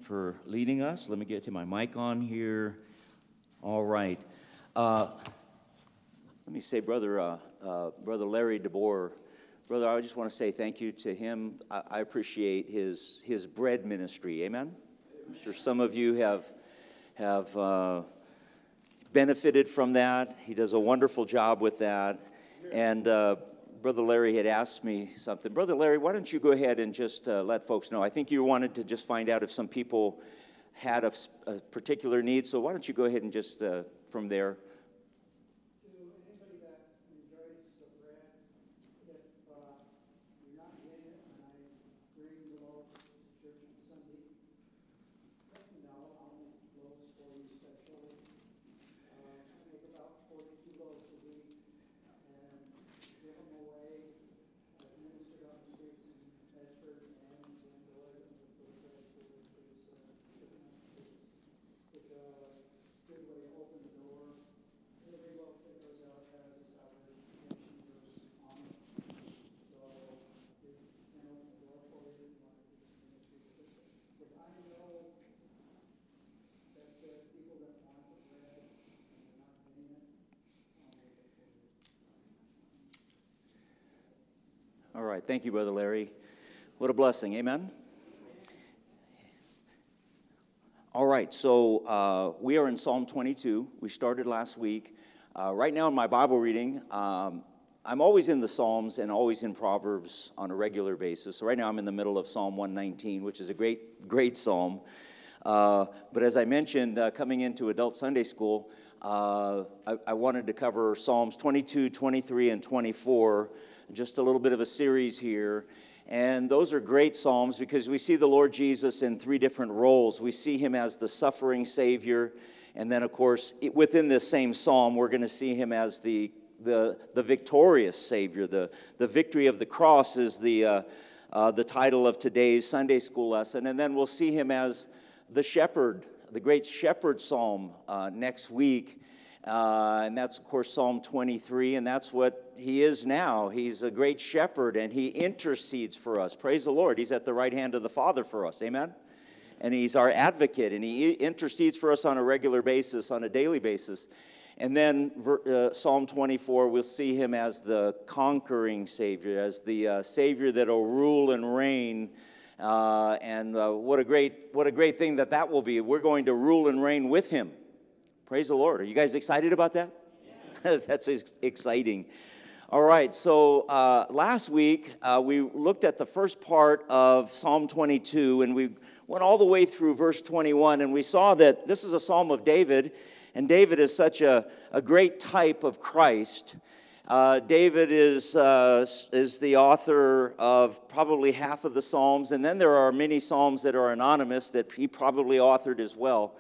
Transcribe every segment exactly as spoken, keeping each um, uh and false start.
for leading us. Let me get to my mic on here. All right. Uh, let me say, Brother uh, uh, Brother Larry DeBoer, Brother, I just want to say thank you to him. I, I appreciate his his bread ministry. Amen? I'm sure some of you have, have uh, benefited from that. He does a wonderful job with that. And uh, Brother Larry had asked me something. Brother Larry, why don't you go ahead and just uh, let folks know? I think you wanted to just find out if some people had a, a particular need. So why don't you go ahead and just, uh, from there. To anybody that enjoys the bread, if uh, you're not getting it, and I bring the loaf to church on Sunday, let me know. I'll make loaves for you specially. Uh, I make about forty-two loaves a week and give them away, administered on the streets in Bedford and in the Oregon with the bread for the streets, uh, shipping on the streets. It's a good way to open the door. Every loaf that goes out has a salvation verse on it. So it can open the door for you if you want to do some ministry with it. If I know that there are people that want the bread and they're not getting it, I'll make it for you. All right. Thank you, Brother Larry. What a blessing. Amen? All right. So uh, we are in Psalm twenty-two. We started last week. Uh, right now in my Bible reading, um, I'm always in the Psalms and always in Proverbs on a regular basis. So right now I'm in the middle of Psalm one nineteen, which is a great, great psalm. Uh, but as I mentioned, uh, coming into adult Sunday school, uh, I, I wanted to cover Psalms twenty-two, twenty-three, and twenty-four, just a little bit of a series here. And those are great psalms because we see the Lord Jesus in three different roles. We see him as the suffering Savior, and then, of course, it, within this same psalm, we're going to see him as the the, the victorious Savior. The, the victory of the cross is the, uh, uh, the title of today's Sunday school lesson. And then we'll see him as the shepherd, the great shepherd psalm uh, next week. Uh, and that's, of course, Psalm twenty-three, and that's what he is now. He's a great shepherd, and he intercedes for us. Praise the Lord. He's at the right hand of the Father for us. Amen? And he's our advocate, and he intercedes for us on a regular basis, on a daily basis. And then uh, Psalm twenty-four, we'll see him as the conquering Savior, as the uh, Savior that will rule and reign. Uh, and uh, what a great, what a great thing that that will be. We're going to rule and reign with him. Praise the Lord. Are you guys excited about that? Yeah. That's ex- exciting. All right, so uh, last week uh, we looked at the first part of Psalm twenty-two, and we went all the way through verse twenty-one, and we saw that this is a psalm of David, and David is such a, a great type of Christ. Uh, David is, uh, is the author of probably half of the Psalms, and then there are many Psalms that are anonymous that he probably authored as well.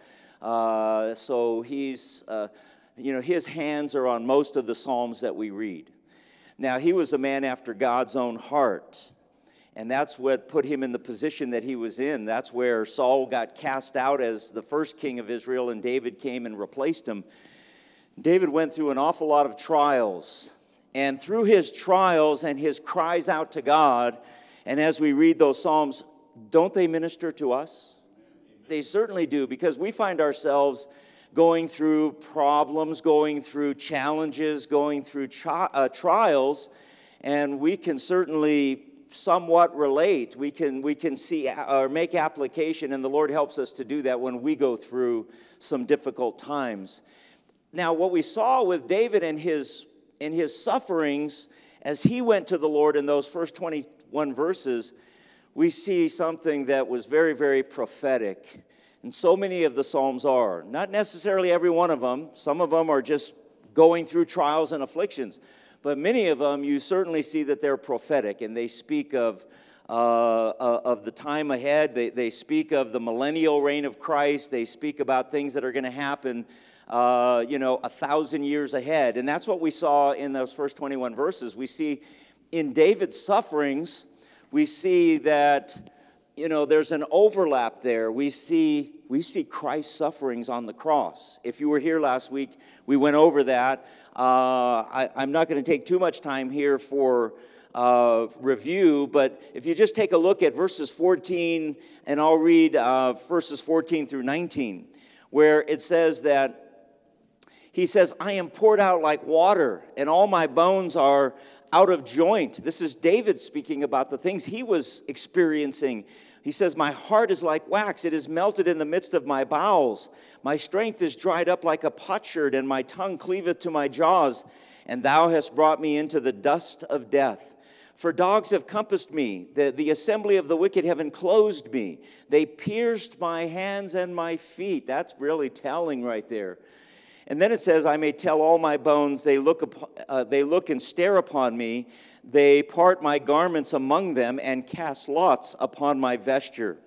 Uh, so he's, uh, you know, his hands are on most of the Psalms that we read. Now, he was a man after God's own heart, and that's what put him in the position that he was in. That's where Saul got cast out as the first king of Israel, and David came and replaced him. David went through an awful lot of trials, and through his trials and his cries out to God, and as we read those Psalms, don't they minister to us? They certainly do, because we find ourselves going through problems, going through challenges, going through tri- uh, trials, and we can certainly somewhat relate. We can we can see or make application, and the Lord helps us to do that when we go through some difficult times. Now, what we saw with David and his in his sufferings, as he went to the Lord in those first twenty-one verses, we see something that was very, very prophetic. And so many of the Psalms are. Not necessarily every one of them. Some of them are just going through trials and afflictions. But many of them, you certainly see that they're prophetic, and they speak of uh, uh, of the time ahead. They, they speak of the millennial reign of Christ. They speak about things that are going to happen, uh, you know, a thousand years ahead. And that's what we saw in those first twenty-one verses. We see in David's sufferings, we see that, you know, there's an overlap there. We see we see Christ's sufferings on the cross. If you were here last week, we went over that. Uh, I, I'm not going to take too much time here for uh, review, but if you just take a look at verses fourteen, and I'll read uh, verses fourteen through nineteen, where it says that he says, I am poured out like water, and all my bones are out of joint. This is David speaking about the things he was experiencing. He says, my heart is like wax. It is melted in the midst of my bowels. My strength is dried up like a potsherd, and my tongue cleaveth to my jaws. And thou hast brought me into the dust of death. For dogs have compassed me. The, the assembly of the wicked have enclosed me. They pierced my hands and my feet. That's really telling right there. And then it says, I may tell all my bones, they look, upon, uh, they look and stare upon me. They part my garments among them and cast lots upon my vesture.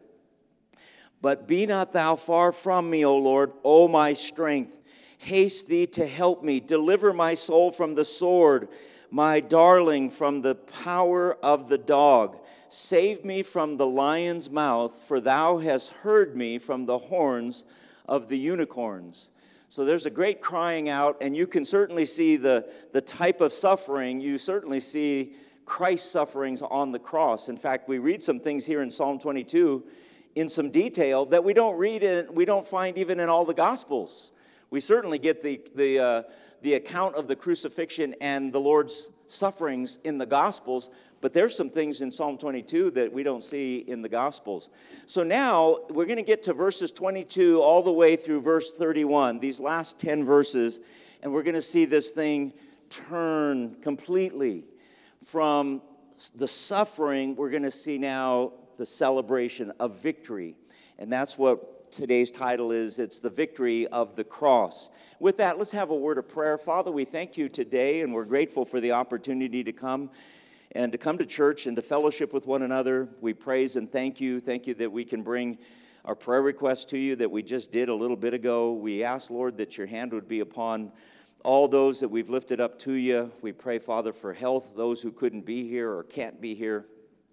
But be not thou far from me, O Lord, O my strength. Haste thee to help me. Deliver my soul from the sword, my darling from the power of the dog. Save me from the lion's mouth, for thou hast heard me from the horns of the unicorns. So there's a great crying out, and you can certainly see the, the type of suffering. You certainly see Christ's sufferings on the cross. In fact, we read some things here in Psalm twenty-two in some detail that we don't read in, we don't find even in all the Gospels. We certainly get the, the, uh, the account of the crucifixion and the Lord's sufferings in the Gospels, but there's some things in Psalm twenty-two that we don't see in the Gospels. So now we're going to get to verses twenty-two all the way through verse thirty-one, these last ten verses, and we're going to see this thing turn completely from the suffering. We're going to see now the celebration of victory, and that's what today's title is. It's the victory of the cross. With that, let's have a word of prayer. Father, we thank you today, and we're grateful for the opportunity to come and to come to church and to fellowship with one another. We praise and thank you. Thank you that we can bring our prayer requests to you that we just did a little bit ago. We ask, Lord, that your hand would be upon all those that we've lifted up to you. We pray, Father, for health, those who couldn't be here or can't be here,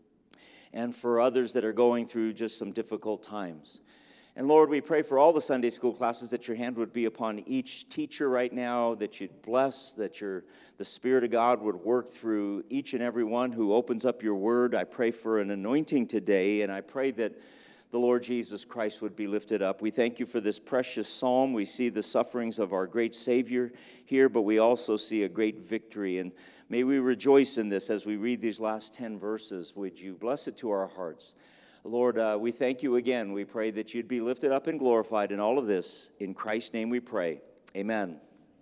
and for others that are going through just some difficult times. And Lord, we pray for all the Sunday school classes that your hand would be upon each teacher right now, that you'd bless, that your the Spirit of God would work through each and every one who opens up your word. I pray for an anointing today, and I pray that the Lord Jesus Christ would be lifted up. We thank you for this precious psalm. We see the sufferings of our great Savior here, but we also see a great victory. And may we rejoice in this as we read these last ten verses. Would you bless it to our hearts? Lord, uh, we thank you again. We pray that you'd be lifted up and glorified in all of this. In Christ's name we pray. Amen.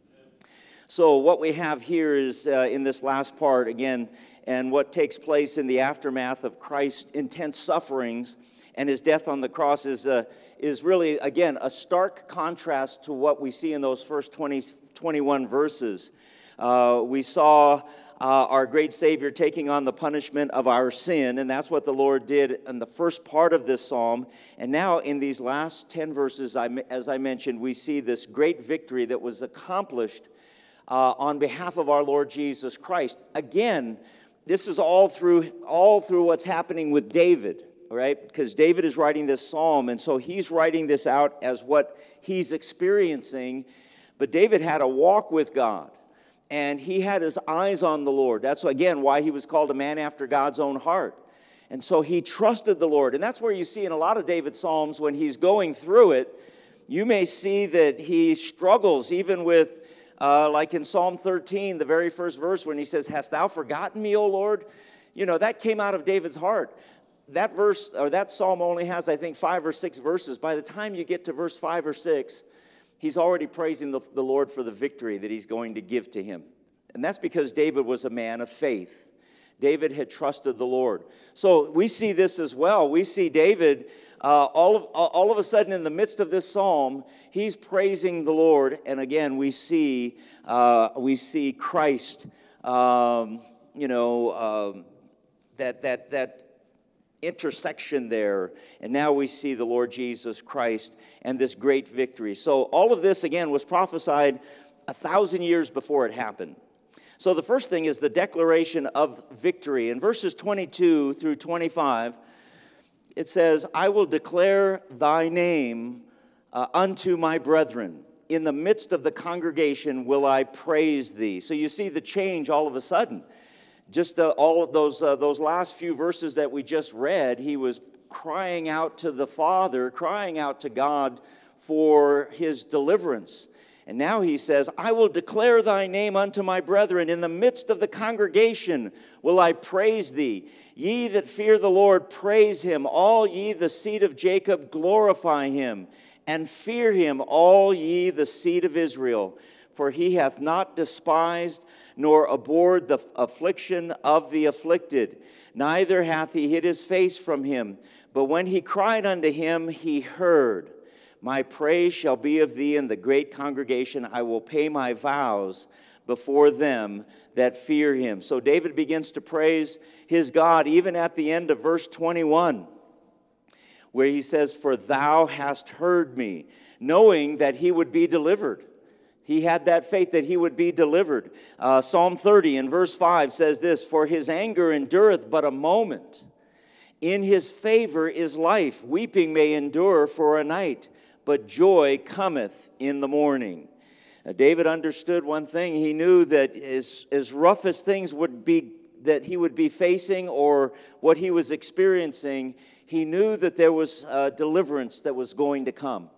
So what we have here is uh, in this last part, again, and what takes place in the aftermath of Christ's intense sufferings and his death on the cross is, uh, is really, again, a stark contrast to what we see in those first twenty, twenty-one verses. Uh, we saw Uh, our great Savior taking on the punishment of our sin, and that's what the Lord did in the first part of this psalm. And now in these last ten verses, I, as I mentioned, we see this great victory that was accomplished uh, on behalf of our Lord Jesus Christ. Again, this is all through all through what's happening with David, all right? Because David is writing this psalm, and so he's writing this out as what he's experiencing. But David had a walk with God. And he had his eyes on the Lord. That's, again, why he was called a man after God's own heart. And so he trusted the Lord. And that's where you see in a lot of David's psalms, when he's going through it, you may see that he struggles even with, uh, like in Psalm thirteen, the very first verse, when he says, hast thou forgotten me, O Lord? You know, that came out of David's heart. That verse, or that psalm only has, I think, five or six verses. By the time you get to verse five or six, he's already praising the, the Lord for the victory that he's going to give to him. And that's because David was a man of faith. David had trusted the Lord. So we see this as well. We see David, uh, all, of, all of a sudden in the midst of this psalm, he's praising the Lord. And again, we see, uh, we see Christ, um, you know, um, that, that, that, intersection there, and now we see the Lord Jesus Christ and this great victory. So all of this, again, was prophesied a thousand years before it happened. So the first thing is the declaration of victory. In verses twenty-two through twenty-five, it says, I will declare thy name uh, unto my brethren. In the midst of the congregation will I praise thee. So you see the change all of a sudden. just uh, all of those, uh, those last few verses that we just read, he was crying out to the Father, crying out to God for his deliverance. And now he says, I will declare thy name unto my brethren. In the midst of the congregation will I praise thee. Ye that fear the Lord, praise him. All ye the seed of Jacob, glorify him. And fear him, all ye the seed of Israel. For he hath not despised nor abhorred the affliction of the afflicted. Neither hath he hid his face from him. But when he cried unto him, he heard. My praise shall be of thee in the great congregation. I will pay my vows before them that fear him. So David begins to praise his God even at the end of verse twenty-one, where he says, for thou hast heard me, knowing that he would be delivered. He had that faith that he would be delivered. Uh, Psalm thirty in verse five says this, for his anger endureth but a moment. In his favor is life. Weeping may endure for a night, but joy cometh in the morning. Uh, David understood one thing. He knew that as, as rough as things would be, that he would be facing or what he was experiencing, he knew that there was uh, deliverance that was going to come.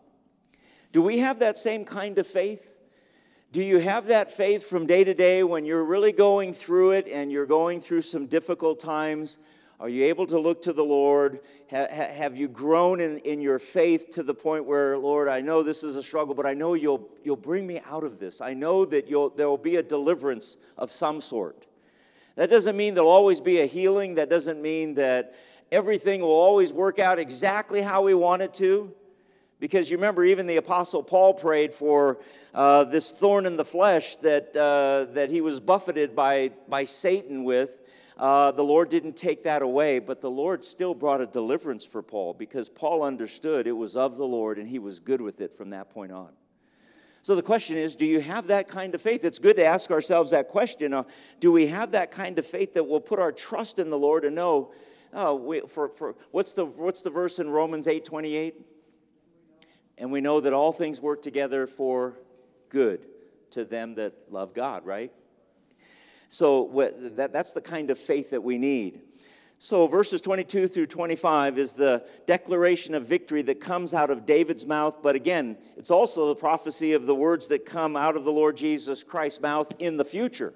Do we have that same kind of faith? Do you have that faith from day to day when you're really going through it and you're going through some difficult times? Are you able to look to the Lord? Ha- have you grown in, in your faith to the point where, Lord, I know this is a struggle, but I know you'll you'll bring me out of this. I know that you'll there will be a deliverance of some sort. That doesn't mean there'll always be a healing. That doesn't mean that everything will always work out exactly how we want it to. Because you remember, even the Apostle Paul prayed for uh, this thorn in the flesh that uh, that he was buffeted by, by Satan with. Uh, the Lord didn't take that away, but the Lord still brought a deliverance for Paul because Paul understood it was of the Lord and he was good with it from that point on. So the question is, do you have that kind of faith? It's good to ask ourselves that question. Uh, do we have that kind of faith that will put our trust in the Lord and know, oh, we, for, for what's the what's the verse in Romans eight twenty-eight? And we know that all things work together for good to them that love God, right? So that, that's the kind of faith that we need. So verses twenty-two through twenty-five is the declaration of victory that comes out of David's mouth. But again, it's also the prophecy of the words that come out of the Lord Jesus Christ's mouth in the future.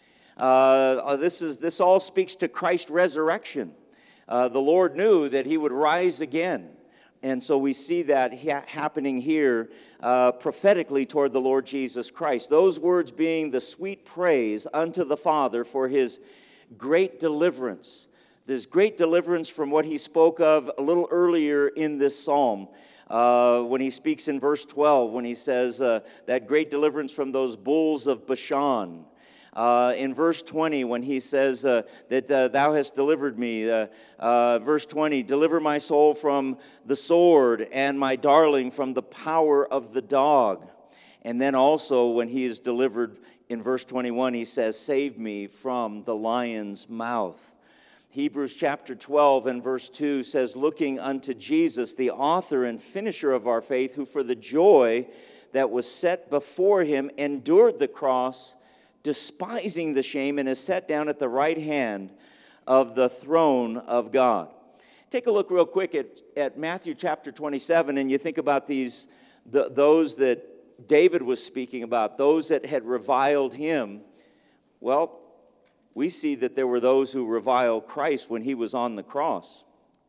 Uh, this is this all speaks to Christ's resurrection. Uh, the Lord knew that he would rise again. And so we see that ha- happening here uh, prophetically toward the Lord Jesus Christ. Those words being the sweet praise unto the Father for his great deliverance. There's great deliverance from what he spoke of a little earlier in this psalm. Uh, when he speaks in verse twelve, when he says uh, that great deliverance from those bulls of Bashan. Uh, in verse twenty, when he says uh, that uh, thou hast delivered me, uh, uh, verse twenty, deliver my soul from the sword and my darling from the power of the dog. And then also when he is delivered in verse twenty-one, he says, save me from the lion's mouth. Hebrews chapter twelve and verse two says, looking unto Jesus, the author and finisher of our faith, who for the joy that was set before him endured the cross, despising the shame, and is set down at the right hand of the throne of God. Take a look real quick at, at Matthew chapter twenty-seven, and you think about these, the, those that David was speaking about, those that had reviled him. Well, we see that there were those who reviled Christ when he was on the cross.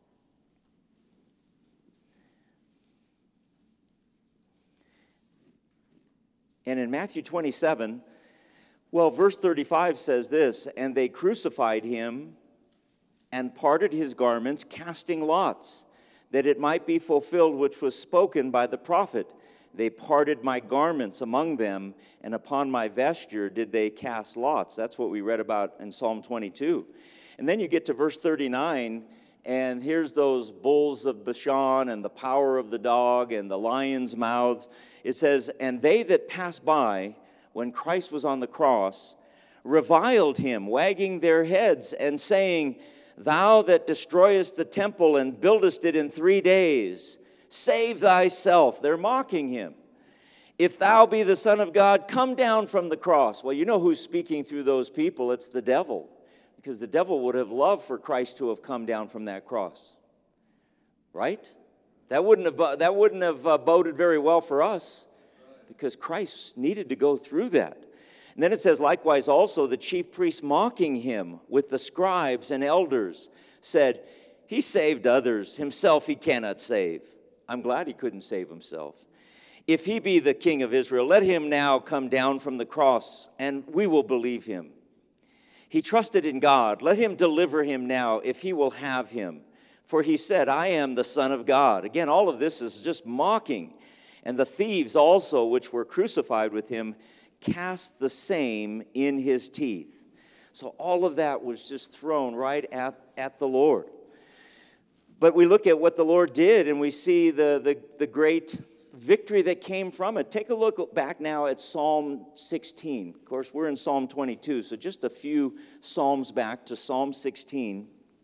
And in Matthew twenty-seven, well, verse thirty-five says this, and they crucified him and parted his garments, casting lots, that it might be fulfilled which was spoken by the prophet. They parted my garments among them, and upon my vesture did they cast lots. That's what we read about in Psalm twenty-two. And then you get to verse thirty-nine, and here's those bulls of Bashan and the power of the dog and the lion's mouths. It says, and they that passed by when Christ was on the cross, reviled him, wagging their heads and saying, thou that destroyest the temple and buildest it in three days, save thyself. They're mocking him. If thou be the Son of God, come down from the cross. Well, you know who's speaking through those people. It's the devil. Because the devil would have loved for Christ to have come down from that cross. Right? That wouldn't have, that wouldn't have uh, boded very well for us, because Christ needed to go through that. And then it says, likewise also the chief priests mocking him with the scribes and elders said, he saved others, himself he cannot save. I'm glad he couldn't save himself. If he be the king of Israel, let him now come down from the cross, and we will believe him. He trusted in God. Let him deliver him now, if he will have him. For he said, I am the Son of God. Again, all of this is just mocking. And the thieves also, which were crucified with him, cast the same in his teeth. So all of that was just thrown right at, at the Lord. But we look at what the Lord did, and we see the, the, the great victory that came from it. Take a look back now at Psalm sixteen. Of course, we're in Psalm twenty-two, so just a few psalms back to Psalm sixteen.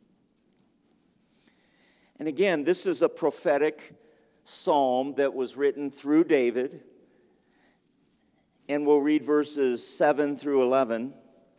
And again, this is a prophetic psalm that was written through David. And we'll read verses seven through eleven.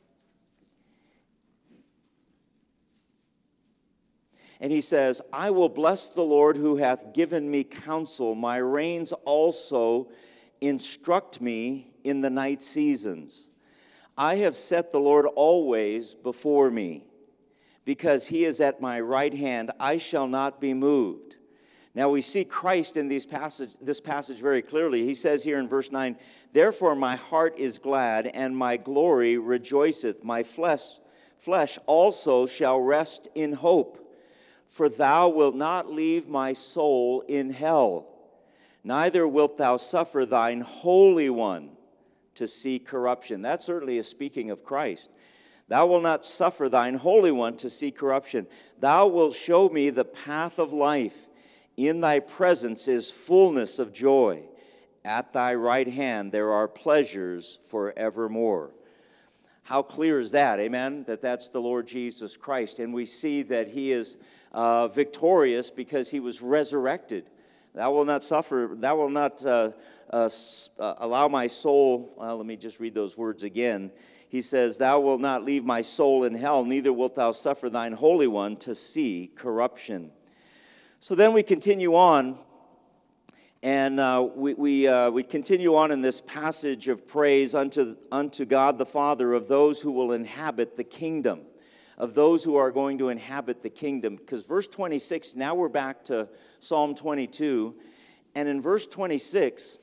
And he says, I will bless the Lord who hath given me counsel. My reins also instruct me in the night seasons. I have set the Lord always before me. Because he is at my right hand, I shall not be moved. Now we see Christ in these passage, this passage very clearly. He says here in verse nine, therefore my heart is glad, and my glory rejoiceth. My flesh, flesh also shall rest in hope. For thou wilt not leave my soul in hell, neither wilt thou suffer thine Holy One to see corruption. That certainly is speaking of Christ. Thou wilt not suffer thine Holy One to see corruption. Thou wilt show me the path of life. In thy presence is fullness of joy. At thy right hand there are pleasures forevermore. How clear is that, amen? That that's the Lord Jesus Christ. And we see that he is uh, victorious because he was resurrected. Thou wilt not suffer, thou wilt not uh, uh, uh, allow my soul, well, let me just read those words again. He says, thou wilt not leave my soul in hell, neither wilt thou suffer thine Holy One to see corruption. So then we continue on, and uh, we we, uh, we continue on in this passage of praise unto, unto God the Father of those who will inhabit the kingdom, of those who are going to inhabit the kingdom. Because verse twenty-six, now we're back to Psalm twenty-two, and in verse twenty-six,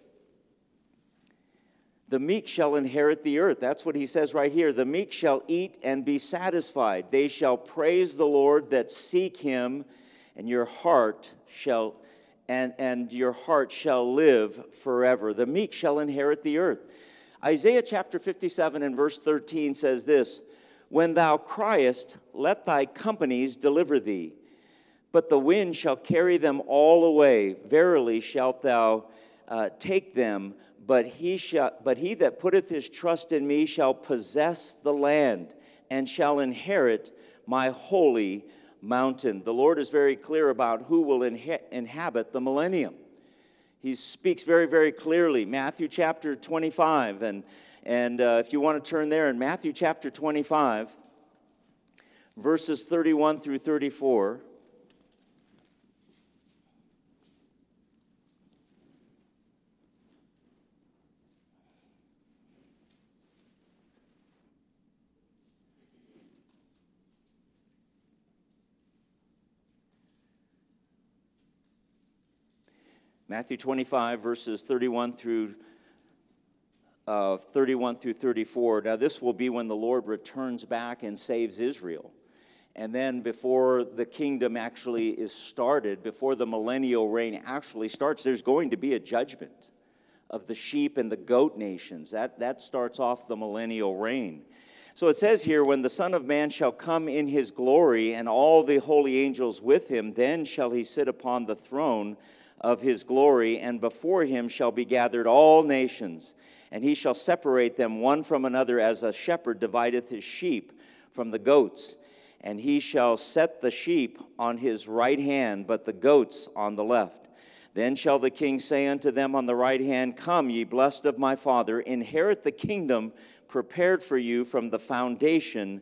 the meek shall inherit the earth. That's what he says right here. The meek shall eat and be satisfied. They shall praise the Lord that seek him, and your heart shall and, and your heart shall live forever. The meek shall inherit the earth. Isaiah chapter fifty-seven and verse thirteen says this, when thou criest, let thy companies deliver thee, but the wind shall carry them all away. Verily shalt thou uh, take them, but he shall, but he that putteth his trust in me shall possess the land, and shall inherit my holy mountain. The Lord is very clear about who will inha- inhabit the millennium. He speaks very, very clearly. Matthew chapter twenty-five, and, and uh, if you want to turn there in Matthew chapter twenty-five, verses thirty-one through thirty-four. Matthew twenty-five, verses thirty-one through uh, thirty-one through thirty-four. Now, this will be when the Lord returns back and saves Israel. And then before the kingdom actually is started, before the millennial reign actually starts, there's going to be a judgment of the sheep and the goat nations. That, that starts off the millennial reign. So it says here, when the Son of Man shall come in his glory, and all the holy angels with him, then shall he sit upon the throne of his glory, and before him shall be gathered all nations, and he shall separate them one from another, as a shepherd divideth his sheep from the goats. And he shall set the sheep on his right hand, but the goats on the left. Then shall the king say unto them on the right hand, come, ye blessed of my Father, inherit the kingdom prepared for you from the foundation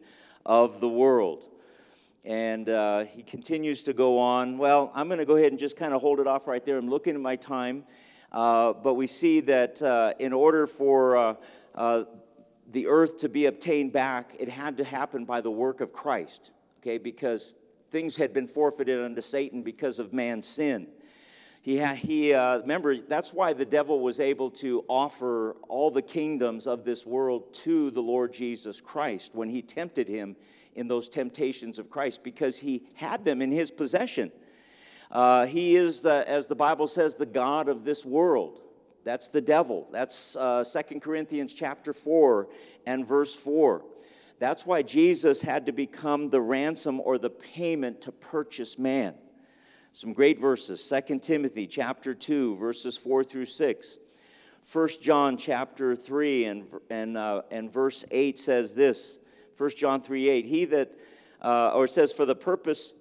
of the world. And uh, he continues to go on. Well, I'm going to go ahead and just kind of hold it off right there. I'm looking at my time. Uh, but we see that uh, in order for uh, uh, the earth to be obtained back, it had to happen by the work of Christ, okay, because things had been forfeited unto Satan because of man's sin. He, ha- he uh, remember, that's why the devil was able to offer all the kingdoms of this world to the Lord Jesus Christ when he tempted him in those temptations of Christ, because he had them in his possession. Uh, he is, the, as the Bible says, the god of this world. That's the devil. That's uh, Second Corinthians chapter four and verse four. That's why Jesus had to become the ransom or the payment to purchase man. Some great verses. Second Timothy chapter two, verses four through six. First John chapter three and, and, uh, and verse eight says this. First John three eight. He that, uh, or it says, for the purpose,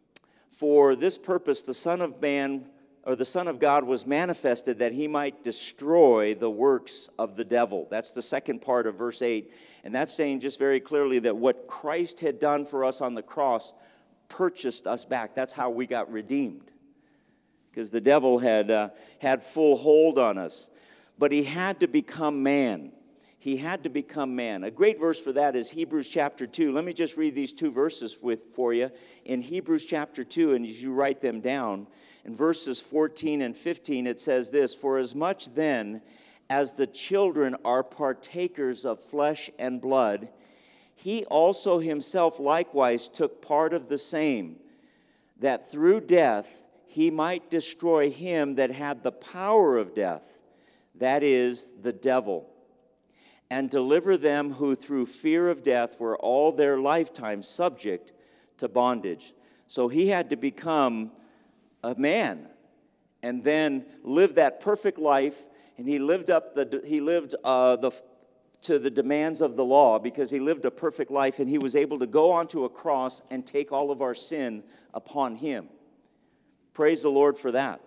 for this purpose the Son of Man, or the Son of God was manifested that he might destroy the works of the devil. That's the second part of verse eight. And that's saying just very clearly that what Christ had done for us on the cross purchased us back. That's how we got redeemed. Because the devil had uh, had full hold on us. But he had to become man. He had to become man. A great verse for that is Hebrews chapter two. Let me just read these two verses with for you. In Hebrews chapter two, and as you write them down, in verses fourteen and fifteen, it says this, for as much then as the children are partakers of flesh and blood, he also himself likewise took part of the same, that through death he might destroy him that had the power of death, that is, the devil, and deliver them who through fear of death were all their lifetime subject to bondage. So he had to become a man and then live that perfect life, and he lived up the he lived uh, the to the demands of the law, because he lived a perfect life, and he was able to go onto a cross and take all of our sin upon him. Praise the Lord for that.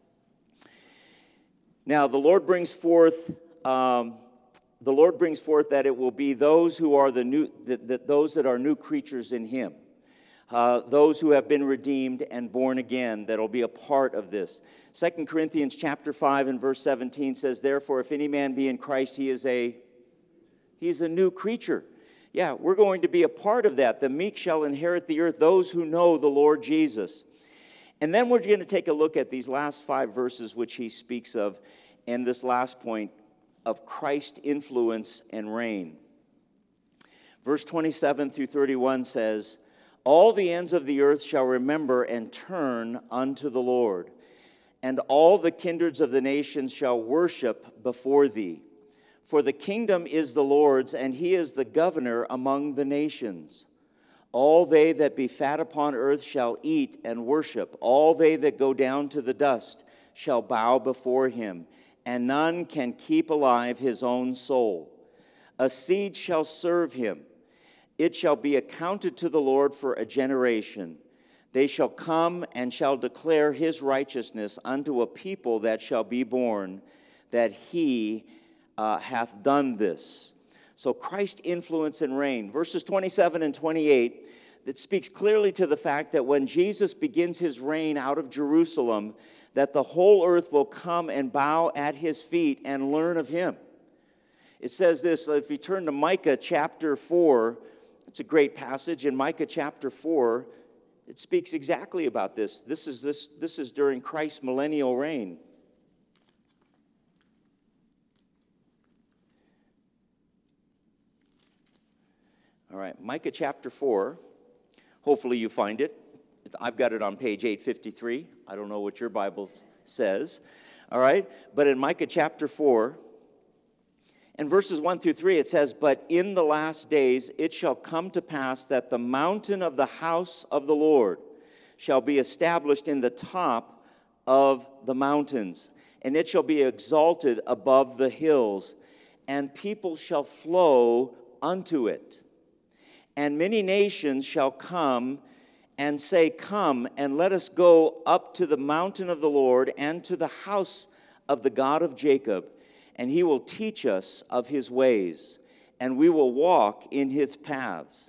Now the Lord brings forth um, the Lord brings forth that it will be those who are the new that, that those that are new creatures in him. Uh, those who have been redeemed and born again, that'll be a part of this. Second Corinthians chapter five and verse seventeen says, therefore, if any man be in Christ, he is a, he's a new creature. Yeah, we're going to be a part of that. The meek shall inherit the earth, those who know the Lord Jesus. And then we're going to take a look at these last five verses which he speaks of, and this last point of Christ's influence and reign. Verse twenty-seven through thirty-one says, all the ends of the earth shall remember and turn unto the Lord, and all the kindreds of the nations shall worship before thee. For the kingdom is the Lord's, and he is the governor among the nations. All they that be fat upon earth shall eat and worship. All they that go down to the dust shall bow before him, and none can keep alive his own soul. A seed shall serve him. It shall be accounted to the Lord for a generation. They shall come and shall declare his righteousness unto a people that shall be born, that he uh, hath done this. So Christ's influence and reign. Verses twenty-seven and twenty-eight, that speaks clearly to the fact that when Jesus begins his reign out of Jerusalem, that the whole earth will come and bow at his feet and learn of him. It says this, if you turn to Micah chapter four, it's a great passage. In Micah chapter four, it speaks exactly about this. This is, this, this is during Christ's millennial reign. All right, Micah chapter four. Hopefully you find it. I've got it on page eight fifty-three. I don't know what your Bible says. All right, but in Micah chapter four, in verses one through three, it says, but in the last days it shall come to pass that the mountain of the house of the Lord shall be established in the top of the mountains, and it shall be exalted above the hills, and people shall flow unto it. And many nations shall come and say, come, and let us go up to the mountain of the Lord and to the house of the God of Jacob, and he will teach us of his ways, and we will walk in his paths.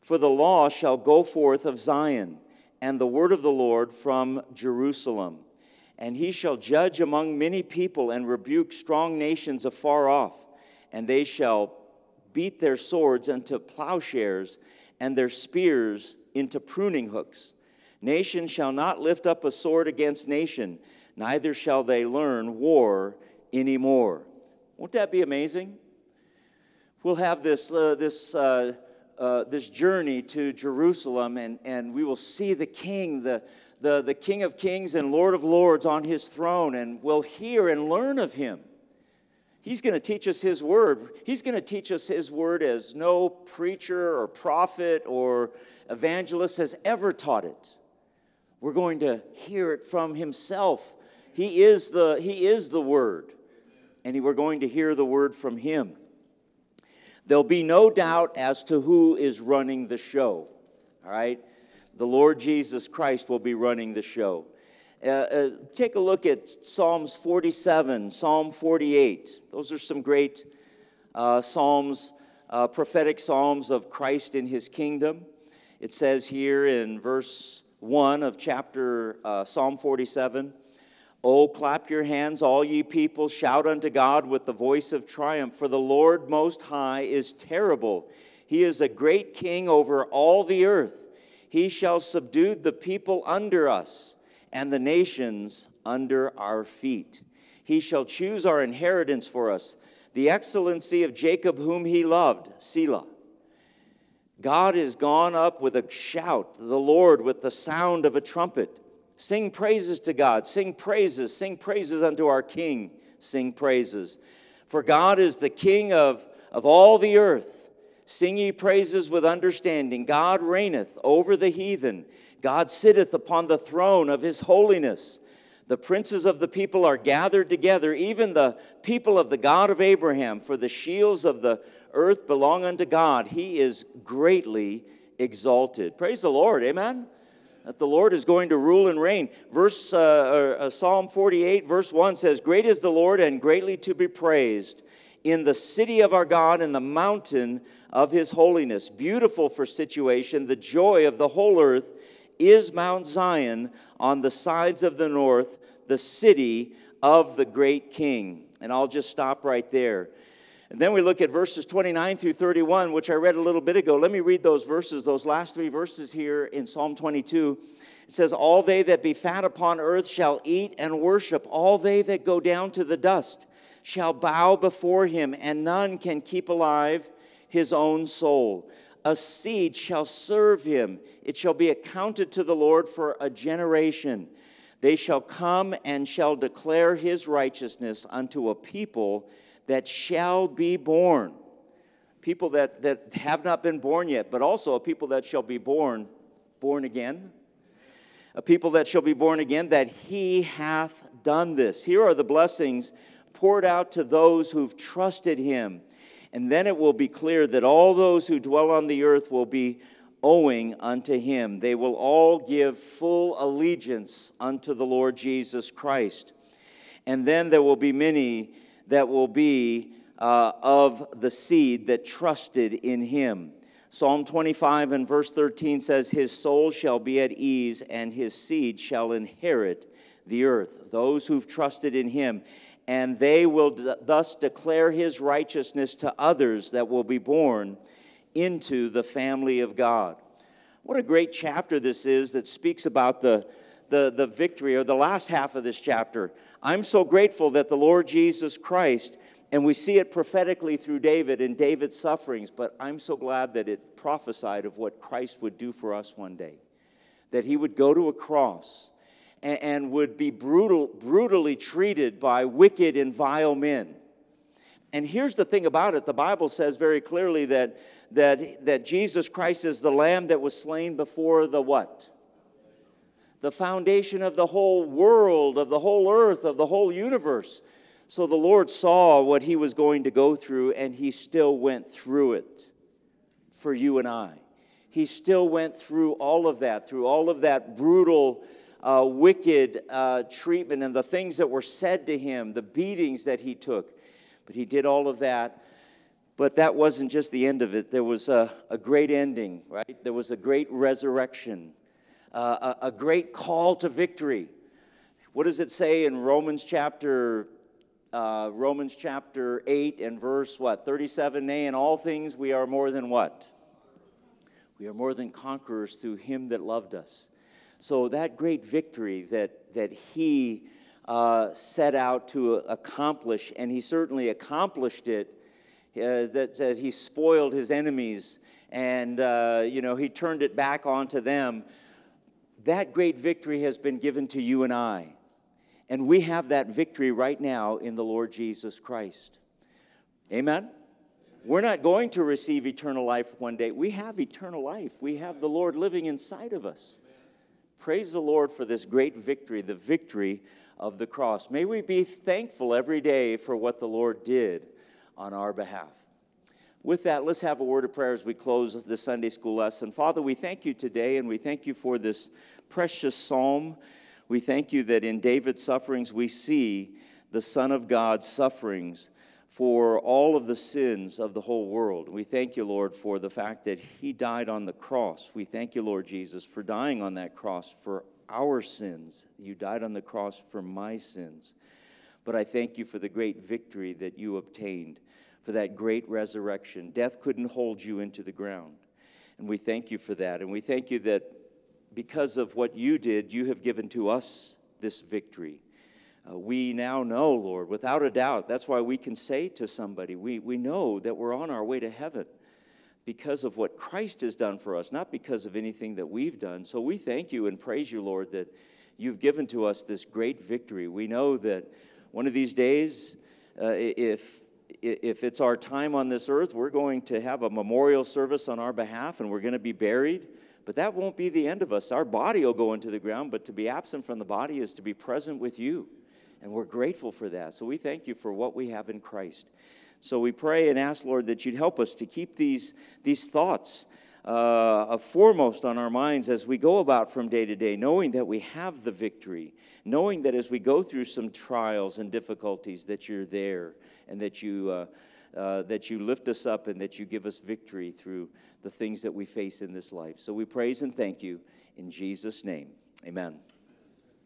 For the law shall go forth of Zion, and the word of the Lord from Jerusalem. And he shall judge among many people, and rebuke strong nations afar off. And they shall beat their swords into plowshares, and their spears into pruning hooks. Nation shall not lift up a sword against nation, neither shall they learn war anymore. Won't that be amazing? We'll have this uh, this uh, uh, this journey to Jerusalem, and, and we will see the King, the, the, the King of Kings and Lord of Lords on his throne, and we'll hear and learn of him. He's going to teach us his word. He's going to teach us his word as no preacher or prophet or evangelist has ever taught it. We're going to hear it from himself. He is the, he is the word, and we're going to hear the word from him. There'll be no doubt as to who is running the show, all right? The Lord Jesus Christ will be running the show. Uh, uh, take a look at Psalms forty-seven, Psalm forty-eight. Those are some great uh, psalms, uh, prophetic psalms of Christ in his kingdom. It says here in verse one of chapter uh, Psalm forty-seven, "Oh, clap your hands, all ye people, shout unto God with the voice of triumph, for the Lord Most High is terrible. He is a great king over all the earth. He shall subdue the people under us, and the nations under our feet. He shall choose our inheritance for us, the excellency of Jacob whom he loved." Selah. God is gone up with a shout, the Lord with the sound of a trumpet. Sing praises to God, sing praises, sing praises unto our King, sing praises. For God is the King of, of all the earth. Sing ye praises with understanding. God reigneth over the heathen. God sitteth upon the throne of his holiness. The princes of the people are gathered together, even the people of the God of Abraham. For the shields of the earth belong unto God. He is greatly exalted. Praise the Lord, amen? That the Lord is going to rule and reign. Verse uh, uh, Psalm forty-eight, verse one says, "Great is the Lord and greatly to be praised in the city of our God, in the mountain of his holiness." Beautiful for situation, the joy of the whole earth is Mount Zion on the sides of the north, the city of the great King. And I'll just stop right there. And then we look at verses twenty-nine through thirty-one, which I read a little bit ago. Let me read those verses, those last three verses here in Psalm twenty-two. It says, "All they that be fat upon earth shall eat and worship. All they that go down to the dust shall bow before him, and none can keep alive his own soul. A seed shall serve him. It shall be accounted to the Lord for a generation. They shall come and shall declare his righteousness unto a people that shall be born." People that, that have not been born yet, but also a people that shall be born, born again. A people that shall be born again, that he hath done this. Here are the blessings poured out to those who've trusted him. And then it will be clear that all those who dwell on the earth will be owing unto him. They will all give full allegiance unto the Lord Jesus Christ. And then there will be many that will be uh, of the seed that trusted in him. Psalm twenty-five and verse thirteen says, "His soul shall be at ease, and his seed shall inherit the earth." Those who've trusted in him. And they will d- thus declare his righteousness to others that will be born into the family of God. What a great chapter this is that speaks about the, the, the victory, or the last half of this chapter. I'm so grateful that the Lord Jesus Christ, and we see it prophetically through David and David's sufferings, but I'm so glad that it prophesied of what Christ would do for us one day. That he would go to a cross and, and would be brutal, brutally treated by wicked and vile men. And here's the thing about it. The Bible says very clearly that, that, that Jesus Christ is the Lamb that was slain before the what? The foundation of the whole world, of the whole earth, of the whole universe. So the Lord saw what he was going to go through, and he still went through it for you and I. He still went through all of that, through all of that brutal, uh, wicked uh, treatment and the things that were said to him, the beatings that he took. But he did all of that But that wasn't just the end of it. There was a, a great ending, right? There was a great resurrection, uh, a, a great call to victory. What does it say in Romans chapter uh, Romans chapter eight and verse what? thirty-seven, nay, in all things we are more than what? We are more than conquerors through him that loved us. So that great victory that, that he uh, set out to accomplish, and he certainly accomplished it, uh, that, that he spoiled his enemies, and uh, you know, he turned it back onto them. That great victory has been given to you and I. And we have that victory right now in the Lord Jesus Christ. Amen? We're not going to receive eternal life one day. We have eternal life. We have the Lord living inside of us. Praise the Lord for this great victory, the victory of the cross. May we be thankful every day for what the Lord did on our behalf. With that, let's have a word of prayer as we close the Sunday school lesson. Father, we thank you today, and we thank you for this precious psalm. We thank you that in David's sufferings we see the Son of God's sufferings for all of the sins of the whole world. We thank you, Lord, for the fact that he died on the cross. We thank you, Lord Jesus, for dying on that cross for our sins. You died on the cross for my sins. But I thank you for the great victory that you obtained, for that great resurrection. Death couldn't hold you into the ground. And we thank you for that. And we thank you that because of what you did, you have given to us this victory. Uh, we now know, Lord, without a doubt, that's why we can say to somebody, we, we know that we're on our way to heaven because of what Christ has done for us, not because of anything that we've done. So we thank you and praise you, Lord, that you've given to us this great victory. We know that one of these days, uh, if if it's our time on this earth, we're going to have a memorial service on our behalf, and we're going to be buried. But that won't be the end of us. Our body will go into the ground, but to be absent from the body is to be present with you. And we're grateful for that. So we thank you for what we have in Christ. So we pray and ask, Lord, that you'd help us to keep these, these thoughts uh, foremost on our minds as we go about from day to day, knowing that we have the victory, knowing that as we go through some trials and difficulties, that you're there and that you uh, uh, that you lift us up and that you give us victory through the things that we face in this life. So we praise and thank you in Jesus' name. Amen.